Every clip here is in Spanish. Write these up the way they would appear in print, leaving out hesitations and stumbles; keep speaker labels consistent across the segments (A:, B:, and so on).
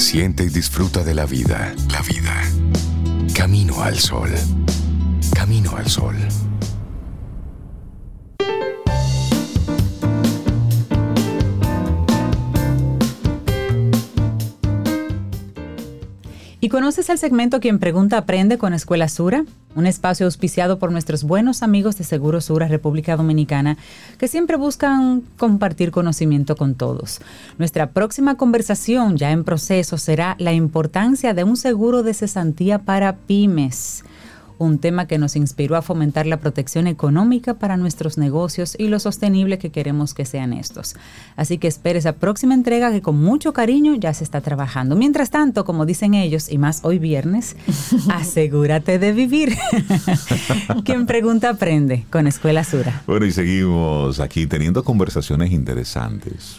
A: Siente y disfruta de la vida. La vida. Camino al sol. Camino al sol.
B: ¿Y conoces el segmento Quien Pregunta Aprende con Escuela Sura? Un espacio auspiciado por nuestros buenos amigos de Seguro Sura República Dominicana, que siempre buscan compartir conocimiento con todos. Nuestra próxima conversación, ya en proceso, será la importancia de un seguro de cesantía para pymes. Un tema que nos inspiró a fomentar la protección económica para nuestros negocios y lo sostenible que queremos que sean estos. Así que espere esa próxima entrega que con mucho cariño ya se está trabajando. Mientras tanto, como dicen ellos, y más hoy viernes, asegúrate de vivir. Quien pregunta aprende con Escuela Sura.
C: Bueno, y seguimos aquí teniendo conversaciones interesantes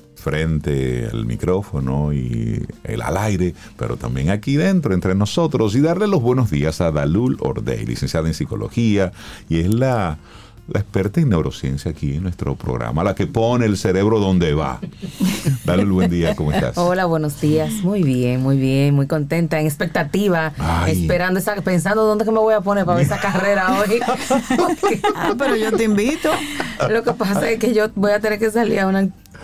C: frente al micrófono y al aire, pero también aquí dentro, entre nosotros, y darle los buenos días a Dalul Ordey, licenciada en psicología, y es la experta en neurociencia aquí en nuestro programa, la que pone el cerebro donde va. Dalul, buen día, ¿cómo estás?
D: Hola, buenos días. Muy bien, muy contenta, en expectativa, esperando, pensando dónde que me voy a poner para ver esa carrera hoy.
E: Pero yo te invito.
D: Lo que pasa es que yo voy a tener que salir a una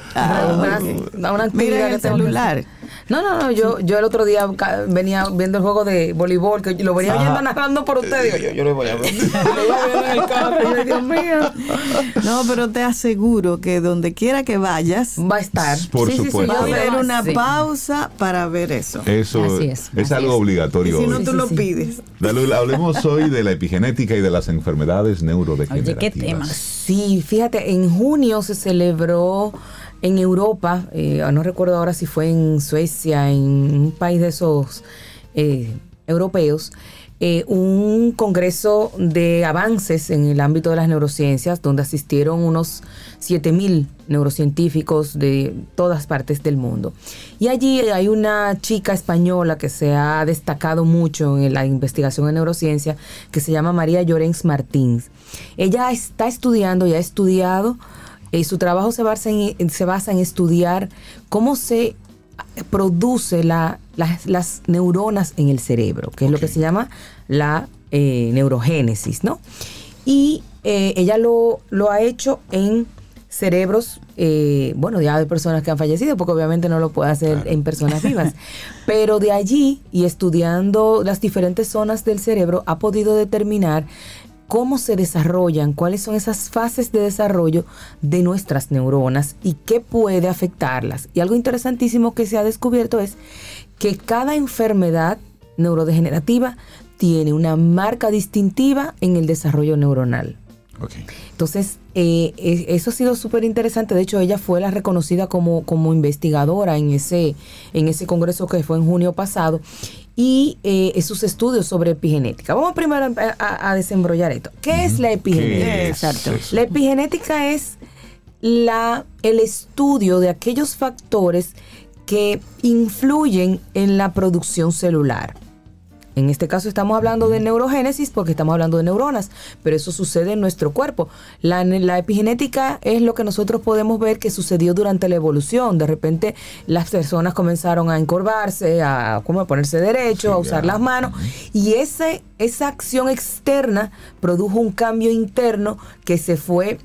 D: actividad.
E: Mira el celular.
D: No, yo el otro día venía viendo el juego de voleibol, que lo venía yendo narrando por ustedes. Digo, yo lo voy a ver. Lo iba viendo en el carro. Yo, Dios mío.
E: No, pero te aseguro que donde quiera que vayas
D: va a estar.
C: Por supuesto.
E: Va a haber una pausa para ver eso.
C: Eso es algo obligatorio.
E: Y si no,
C: hoy.
E: tú lo pides.
C: Dalul, hablemos hoy de la epigenética y de las enfermedades neurodegenerativas.
B: Oye, qué tema.
D: Sí, fíjate, en junio se celebró en Europa, no recuerdo ahora si fue en Suecia, en un país de esos europeos, un congreso de avances en el ámbito de las neurociencias, donde asistieron unos 7,000 neurocientíficos de todas partes del mundo. Y allí hay una chica española que se ha destacado mucho en la investigación en neurociencia, que se llama María Llorens Martins. Ella está estudiando y ha estudiado. Su trabajo se basa en estudiar cómo se produce las neuronas en el cerebro, que es lo que se llama la neurogénesis, ¿no? Y ella lo ha hecho en cerebros, ya de personas que han fallecido, porque obviamente no lo puede hacer en personas vivas. Pero de allí, y estudiando las diferentes zonas del cerebro, ha podido determinar cómo se desarrollan, cuáles son esas fases de desarrollo de nuestras neuronas y qué puede afectarlas. Y algo interesantísimo que se ha descubierto es que cada enfermedad neurodegenerativa tiene una marca distintiva en el desarrollo neuronal.
C: Okay.
D: Entonces, eso ha sido súper interesante. De hecho, ella fue la reconocida como investigadora en ese congreso que fue en junio pasado. Y sus estudios sobre epigenética. Vamos primero a desembrollar esto. ¿Qué es la epigenética?
E: Exacto.
D: La epigenética es el estudio de aquellos factores que influyen en la producción celular. En este caso estamos hablando de neurogénesis porque estamos hablando de neuronas, pero eso sucede en nuestro cuerpo. La epigenética es lo que nosotros podemos ver que sucedió durante la evolución. De repente las personas comenzaron a encorvarse, a ponerse derecho, a usar las manos, y esa acción externa produjo un cambio interno que se fue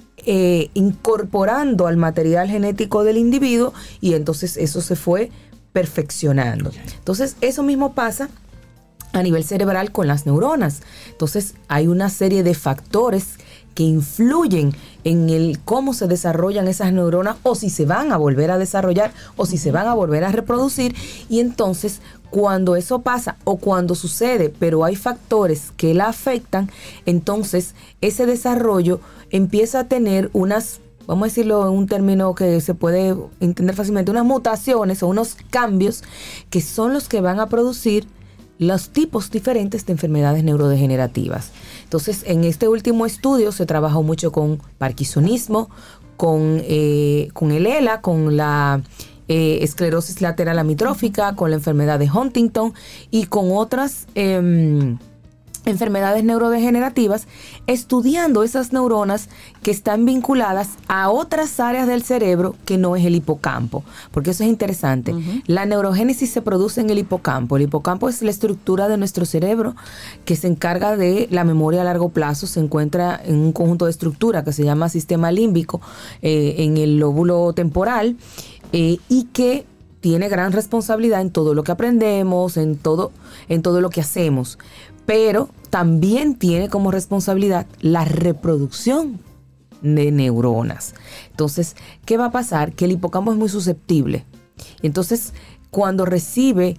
D: incorporando al material genético del individuo, y entonces eso se fue perfeccionando. Entonces eso mismo pasa a nivel cerebral con las neuronas. Entonces hay una serie de factores que influyen en el cómo se desarrollan esas neuronas, o si se van a volver a desarrollar, o si se van a volver a reproducir. Y entonces cuando eso pasa o cuando sucede, pero hay factores que la afectan, entonces ese desarrollo empieza a tener unas, vamos a decirlo en un término que se puede entender fácilmente, unas mutaciones o unos cambios que son los que van a producir los tipos diferentes de enfermedades neurodegenerativas. Entonces, en este último estudio se trabajó mucho con parkinsonismo, con el ELA, con la esclerosis lateral amiotrófica, con la enfermedad de Huntington y con otras enfermedades neurodegenerativas, estudiando esas neuronas que están vinculadas a otras áreas del cerebro que no es el hipocampo, porque eso es interesante. La neurogénesis se produce en el hipocampo. El hipocampo es la estructura de nuestro cerebro que se encarga de la memoria a largo plazo. Se encuentra en un conjunto de estructuras que se llama sistema límbico en el lóbulo temporal y que tiene gran responsabilidad en todo lo que aprendemos, en todo lo que hacemos. Pero también tiene como responsabilidad la reproducción de neuronas. Entonces, ¿qué va a pasar? Que el hipocampo es muy susceptible. Entonces, cuando recibe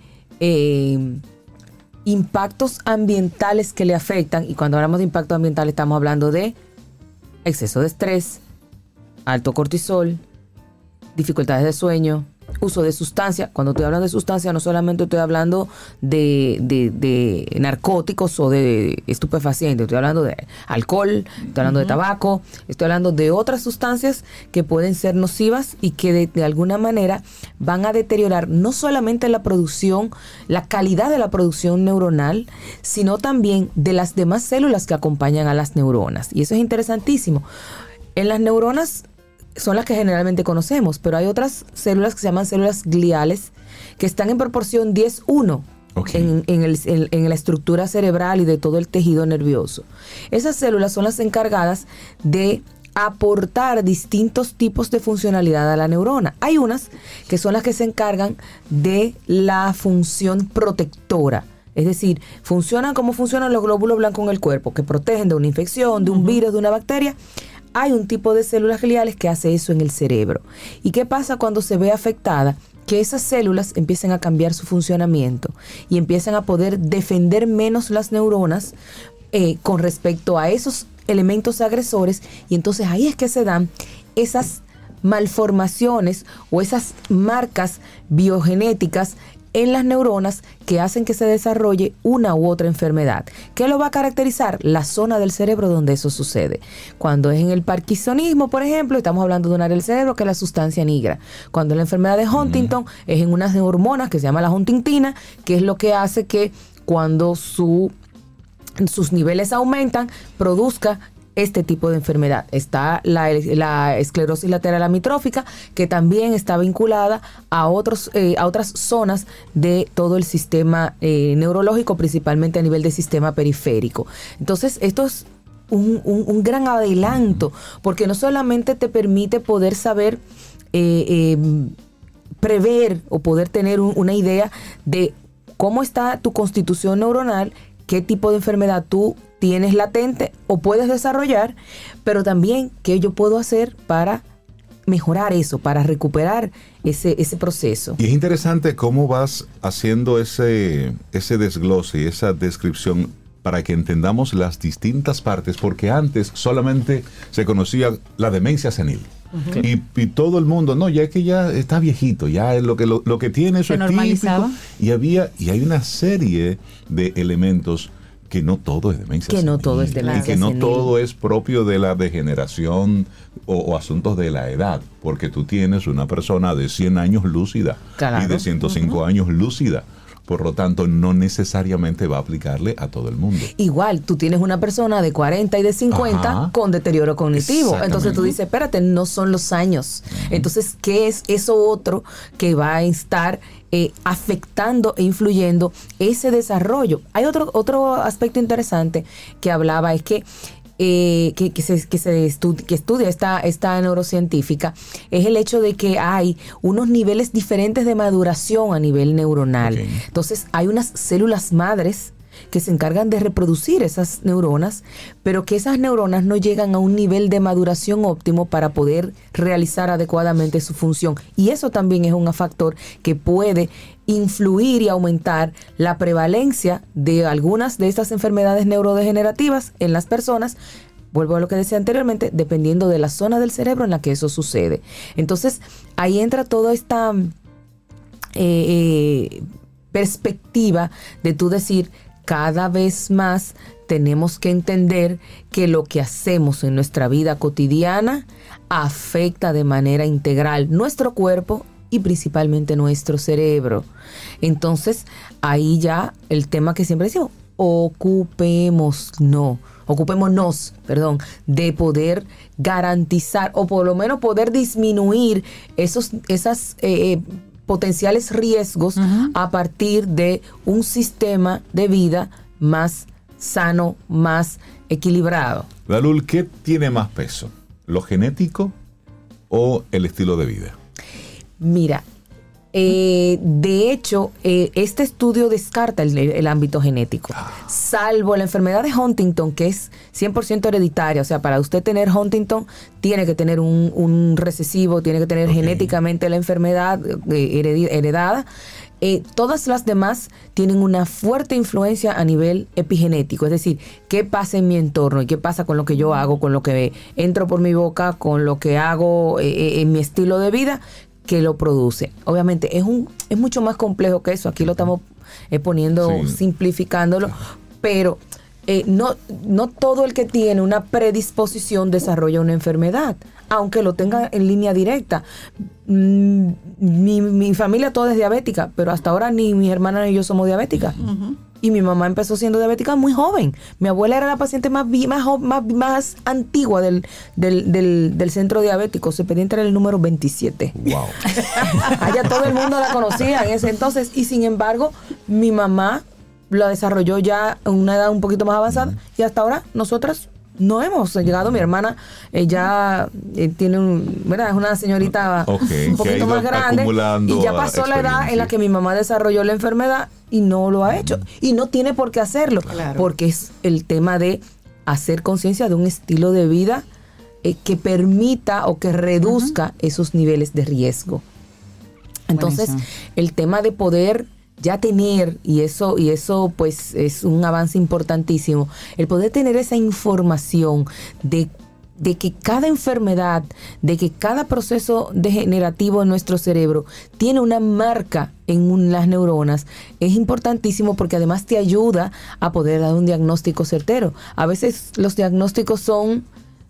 D: impactos ambientales que le afectan, y cuando hablamos de impacto ambiental estamos hablando de exceso de estrés, alto cortisol, dificultades de sueño, uso de sustancia. Cuando estoy hablando de sustancia, no solamente estoy hablando de narcóticos o de estupefacientes, estoy hablando de alcohol, estoy hablando de tabaco, estoy hablando de otras sustancias que pueden ser nocivas y que de alguna manera van a deteriorar no solamente la producción, la calidad de la producción neuronal, sino también de las demás células que acompañan a las neuronas. Y eso es interesantísimo. En las neuronas son las que generalmente conocemos, pero hay otras células que se llaman células gliales que están en proporción 10:1 en la estructura cerebral y de todo el tejido nervioso. Esas células son las encargadas de aportar distintos tipos de funcionalidad a la neurona. Hay unas que son las que se encargan de la función protectora. Es decir, funcionan como funcionan los glóbulos blancos en el cuerpo, que protegen de una infección, de un virus, de una bacteria. Hay un tipo de células gliales que hace eso en el cerebro. ¿Y qué pasa cuando se ve afectada? Que esas células empiezan a cambiar su funcionamiento y empiezan a poder defender menos las neuronas con respecto a esos elementos agresores, y entonces ahí es que se dan esas malformaciones o esas marcas biogenéticas en las neuronas que hacen que se desarrolle una u otra enfermedad. ¿Qué lo va a caracterizar? La zona del cerebro donde eso sucede. Cuando es en el parkinsonismo, por ejemplo, estamos hablando de un área del cerebro que es la sustancia negra. Cuando es la enfermedad de Huntington, es en unas hormonas que se llama la huntingtina, que es lo que hace que cuando sus niveles aumentan, produzca este tipo de enfermedad. Está la esclerosis lateral amiotrófica, que también está vinculada a otras zonas de todo el sistema neurológico, principalmente a nivel del sistema periférico. Entonces, esto es un gran adelanto, porque no solamente te permite poder saber prever o poder tener una idea de cómo está tu constitución neuronal, qué tipo de enfermedad tú tienes latente o puedes desarrollar, pero también qué yo puedo hacer para mejorar eso, para recuperar ese proceso.
C: Y es interesante cómo vas haciendo ese desglose y esa descripción para que entendamos las distintas partes, porque antes solamente se conocía la demencia senil. Y todo el mundo, no, ya es que ya está viejito, ya es lo que tiene, eso es típico. Y hay una serie de elementos que no todo es demencia senil.
D: No todo es demencia
C: y que no
D: senil.
C: todo es propio de la degeneración o asuntos de la edad, porque tú tienes una persona de 100 años lúcida y de 105 años lúcida. Por lo tanto, no necesariamente va a aplicarle a todo el mundo.
D: Igual, tú tienes una persona de 40 y de 50 con deterioro cognitivo. Entonces tú dices, espérate, no son los años. Entonces, ¿qué es eso otro que va a estar afectando e influyendo ese desarrollo? Hay otro aspecto interesante que hablaba, es que estudia esta neurocientífica, es el hecho de que hay unos niveles diferentes de maduración a nivel neuronal. Entonces hay unas células madres que se encargan de reproducir esas neuronas, pero que esas neuronas no llegan a un nivel de maduración óptimo para poder realizar adecuadamente su función. Y eso también es un factor que puede influir y aumentar la prevalencia de algunas de estas enfermedades neurodegenerativas en las personas. Vuelvo a lo que decía anteriormente, dependiendo de la zona del cerebro en la que eso sucede. Entonces, ahí entra toda esta perspectiva de tú decir, cada vez más tenemos que entender que lo que hacemos en nuestra vida cotidiana afecta de manera integral nuestro cuerpo y principalmente nuestro cerebro. Entonces, ahí ya el tema que siempre decimos, ocupémonos, de poder garantizar o por lo menos poder disminuir esas potenciales riesgos a partir de un sistema de vida más sano, más equilibrado.
C: Dalul, ¿qué tiene más peso? ¿Lo genético o el estilo de vida?
D: Mira, de hecho, este estudio descarta el ámbito genético, salvo la enfermedad de Huntington, que es 100% hereditaria. O sea, para usted tener Huntington, tiene que tener un recesivo, tiene que tener genéticamente la enfermedad heredada. Todas las demás tienen una fuerte influencia a nivel epigenético, es decir, qué pasa en mi entorno y qué pasa con lo que yo hago, con lo que entro por mi boca, con lo que hago en mi estilo de vida, que lo produce. Obviamente es mucho más complejo que eso. Aquí lo estamos poniendo, simplificándolo, pero no todo el que tiene una predisposición desarrolla una enfermedad, aunque lo tenga en línea directa. Mi familia toda es diabética, pero hasta ahora ni mi hermana ni yo somos diabéticas. Y mi mamá empezó siendo diabética muy joven. Mi abuela era la paciente más antigua del centro diabético. Su expediente era el número 27.
C: Wow.
D: Allá todo el mundo la conocía en ese entonces. Y sin embargo, mi mamá la desarrolló ya en una edad un poquito más avanzada. Y hasta ahora nosotras no hemos llegado. Mi hermana ya tiene es una señorita un poquito más grande y ya pasó la edad en la que mi mamá desarrolló la enfermedad y no lo ha hecho y no tiene por qué hacerlo, porque es el tema de hacer conciencia de un estilo de vida que permita o que reduzca esos niveles de riesgo. Entonces, el tema de poder ya tener, y eso pues es un avance importantísimo, el poder tener esa información de que cada enfermedad, de que cada proceso degenerativo en nuestro cerebro tiene una marca en las neuronas, es importantísimo porque además te ayuda a poder dar un diagnóstico certero. A veces los diagnósticos son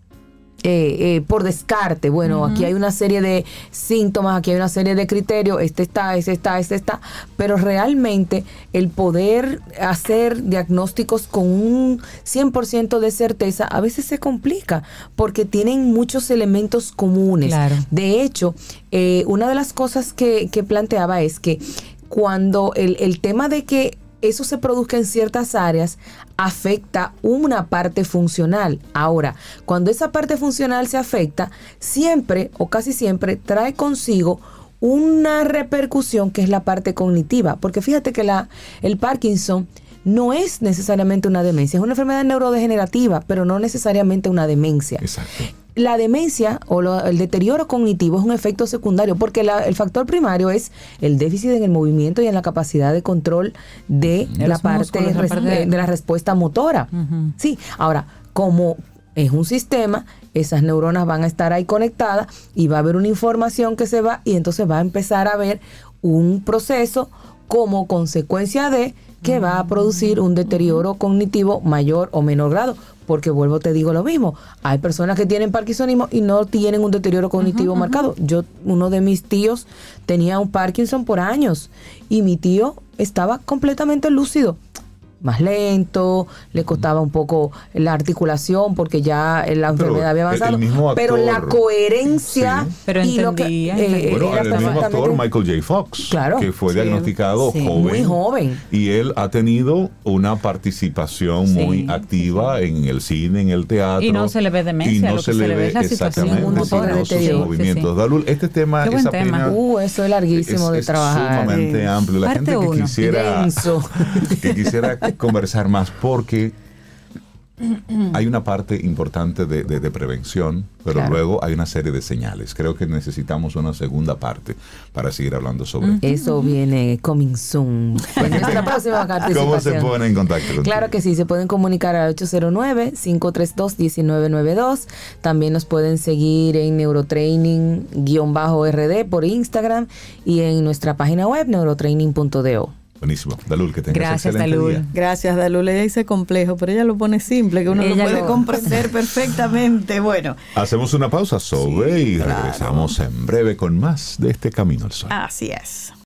D: por descarte. Bueno, aquí hay una serie de síntomas, aquí hay una serie de criterios, este está, pero realmente el poder hacer diagnósticos con un 100% de certeza a veces se complica porque tienen muchos elementos comunes. Claro. De hecho, una de las cosas que planteaba es que cuando el tema de que eso se produzca en ciertas áreas afecta una parte funcional. Ahora, cuando esa parte funcional se afecta, siempre o casi siempre trae consigo una repercusión que es la parte cognitiva. Porque fíjate que el Parkinson no es necesariamente una demencia, es una enfermedad neurodegenerativa, pero no necesariamente una demencia. Exacto. La demencia o el deterioro cognitivo es un efecto secundario porque el factor primario es el déficit en el movimiento y en la capacidad de control de la parte de la respuesta motora. Sí, ahora, como es un sistema, esas neuronas van a estar ahí conectadas y va a haber una información que se va y entonces va a empezar a haber un proceso como consecuencia de que va a producir un deterioro cognitivo mayor o menor grado. Porque vuelvo, te digo lo mismo. Hay personas que tienen parkinsonismo y no tienen un deterioro cognitivo marcado. Uno de mis tíos tenía un Parkinson por años y mi tío estaba completamente lúcido. Más lento, le costaba un poco la articulación porque ya la enfermedad había avanzado, pero la coherencia
B: y lo que
C: bueno, el mismo actor Michael J. Fox, que fue diagnosticado
D: muy joven,
C: y él ha tenido una participación muy activa en el cine, en el teatro,
B: y no se le ve demencia,
C: lo que se le ve es exactamente sus movimientos. Dalul, este tema, esa pena,
D: eso es larguísimo de trabajar,
C: sumamente amplio. La gente que quisiera conversar más porque hay una parte importante de prevención, pero luego hay una serie de señales. Creo que necesitamos una segunda parte para seguir hablando sobre
D: eso. Viene coming soon en nuestra próxima participación.
C: ¿Cómo se ponen en contacto contigo?
D: Claro que sí, se pueden comunicar al 809-532-1992. También nos pueden seguir en Neurotraining_RD por Instagram y en nuestra página web neurotraining.do.
C: Buenísimo. Dalul, que tengas excelente
B: Dalul.
C: día.
E: Gracias, Dalul. Ella dice complejo, pero ella lo pone simple, que uno lo puede comprender perfectamente. Bueno.
C: Hacemos una pausa, Sobe, y regresamos en breve con más de este Camino al Sol.
E: Así es.